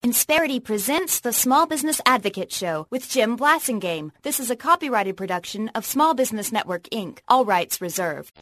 Insperity presents the Small Business Advocate Show with Jim Blasingame. This is a copyrighted production of Small Business Network, Inc. All rights reserved.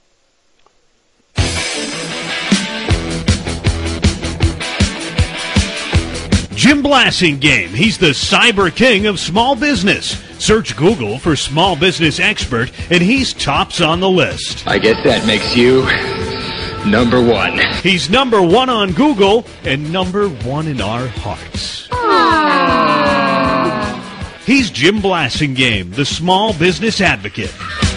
Jim Blasingame. He's the cyber king of small business. Search Google for small business expert, and he's tops on the list. I guess that makes you number one. He's number one on Google and number one in our hearts. Aww. He's Jim Blasingame, the small business advocate.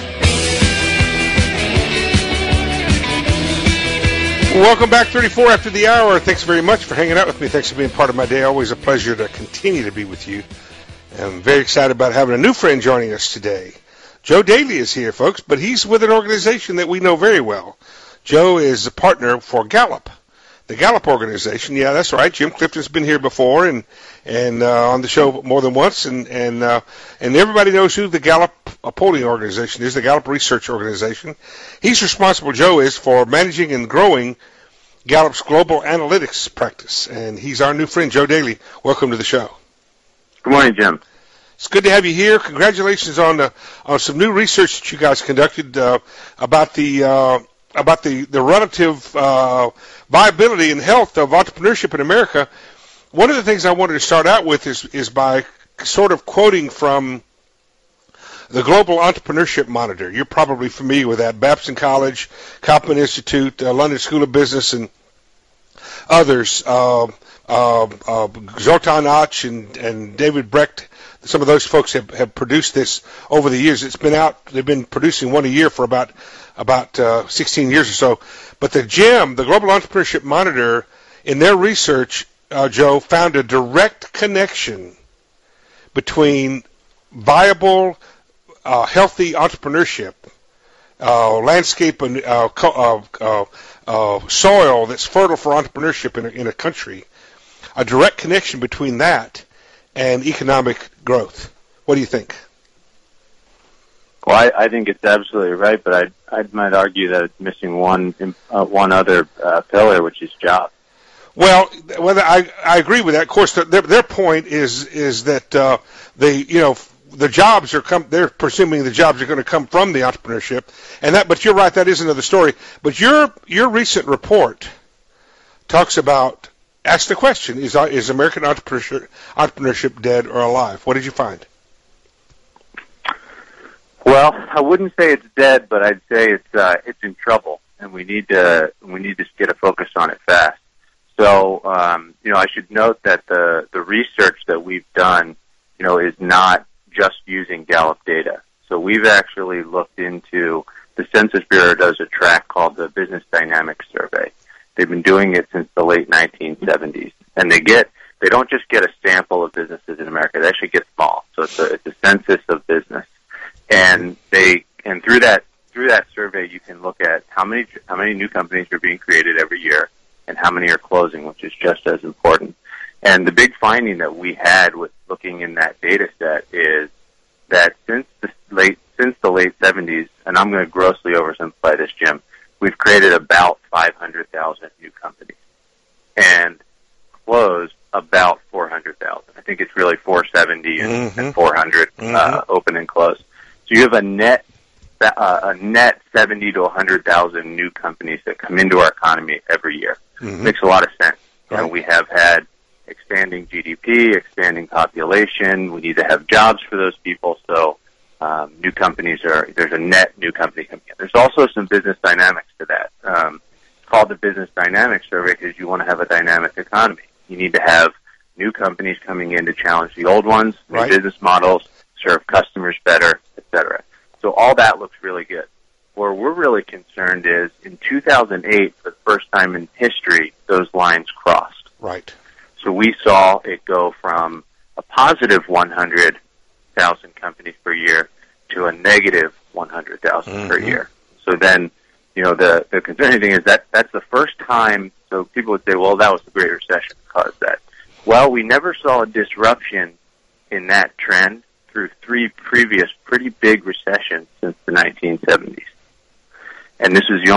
Welcome back, 34 after the hour. Thanks very much for hanging out with me. Thanks for being part of my day. Always a pleasure to continue to be with you. I'm very excited about having a new friend joining us today. Joe Daly is here, folks, but he's with an organization that we know very well. Joe is a partner for Gallup, the Gallup organization. Yeah, that's right. Jim Clifton's been here before and on the show more than once, and everybody knows who the Gallup polling organization is, the Gallup Research Organization. He's responsible, Joe is, for managing and growing Gallup's global analytics practice, and he's our new friend, Joe Daly. Welcome to the show. Good morning, Jim. It's good to have you here. Congratulations on some new research that you guys conducted about the relative viability and health of entrepreneurship in America. One of the things I wanted to start out with is by sort of quoting from the Global Entrepreneurship Monitor. You're probably familiar with that. Babson College, Kauffman Institute, London School of Business, and others. Zoltan Ach and David Brecht, some of those folks have produced this over the years. It's been out. They've been producing one a year for about 16 years or so. But the GEM, the Global Entrepreneurship Monitor, in their research, Joe, found a direct connection between viable, healthy entrepreneurship, landscape and soil that's fertile for entrepreneurship in a country, a direct connection between that and economic growth. What do you think? Well, I think it's absolutely right, but I might argue that it's missing one other pillar, which is jobs. Well, I agree with that. Of course, their point is that the jobs they're presuming the jobs are going to come from the entrepreneurship, but you're right, that is another story. But your recent report asks the question: Is American entrepreneurship dead or alive? What did you find? Well, I wouldn't say it's dead, but I'd say it's in trouble, and we need to get a focus on it fast. So, I should note that the research that we've done, is not just using Gallup data. So we've actually looked into, the Census Bureau does a track called the Business Dynamics Survey. They've been doing it since the late 1970s, and they don't just get a sample of businesses in America. They actually get small. So it's a census of business, and through that survey, you can look at how many new companies are being created every year, and how many are closing, which is just as important. And the big finding that we had with looking in that data set is that since the late 70s, and I'm going to grossly oversimplify this, Jim, we've created about 500,000 new companies and closed about 400,000. I think it's really 470 and 400 open and closed. So you have a net 70 to 100,000 new companies that come into our economy every year. Makes a lot of sense. Right. We have had expanding GDP, expanding population. We need to have jobs for those people. So new companies there's a net new company coming in. There's also some business dynamics to that. It's called the Business Dynamics Survey because you want to have a dynamic economy. You need to have new companies coming in to challenge the old ones, new business models, serve customers better, et cetera. So all that looks really good. Where we're really concerned is in 2008, for the first time in history, those lines crossed. Right. So we saw it go from a positive 100,000 companies per year to a negative 100,000 per year. So then, the concerning thing is that's the first time. So people would say, well, that was the Great Recession that caused that. Well, we never saw a disruption in that trend through 3 previous pretty big recessions since the 1970s. And this was the only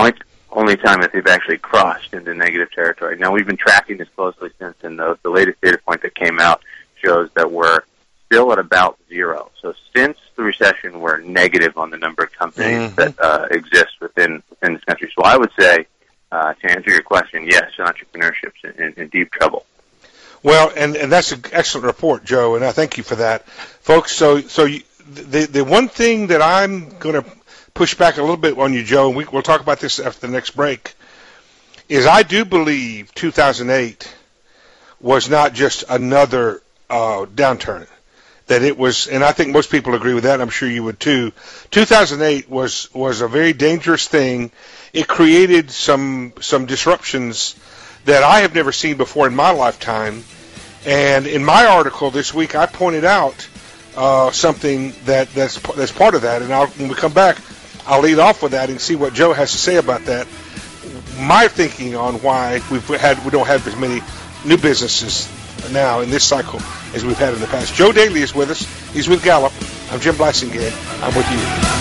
only time that they've actually crossed into negative territory. Now, we've been tracking this closely since, and the latest data point that came out shows that we're still at about zero. So since the recession, we're negative on the number of companies that exist within this country. So I would say, to answer your question, yes, entrepreneurship's in deep trouble. Well, and that's an excellent report, Joe, and I thank you for that. Folks, so the one thing that I'm going to push back a little bit on you, Joe, and we'll talk about this after the next break, is I do believe 2008 was not just another downturn. That it was, and I think most people agree with that, and I'm sure you would too. 2008 was a very dangerous thing. It created some disruptions that I have never seen before in my lifetime. And in my article this week, I pointed out something that's part of that. And when we come back, I'll lead off with that and see what Joe has to say about that. My thinking on why we don't have as many new businesses now in this cycle as we've had in the past. Joe Daly is with us. He's with Gallup. I'm Jim Blasingame. I'm with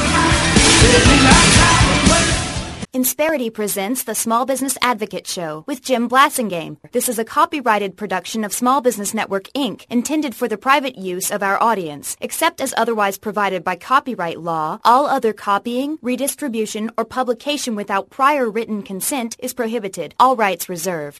you. Insperity presents the Small Business Advocate Show with Jim Blasingame. This is a copyrighted production of Small Business Network, Inc., intended for the private use of our audience. Except as otherwise provided by copyright law, all other copying, redistribution, or publication without prior written consent is prohibited. All rights reserved.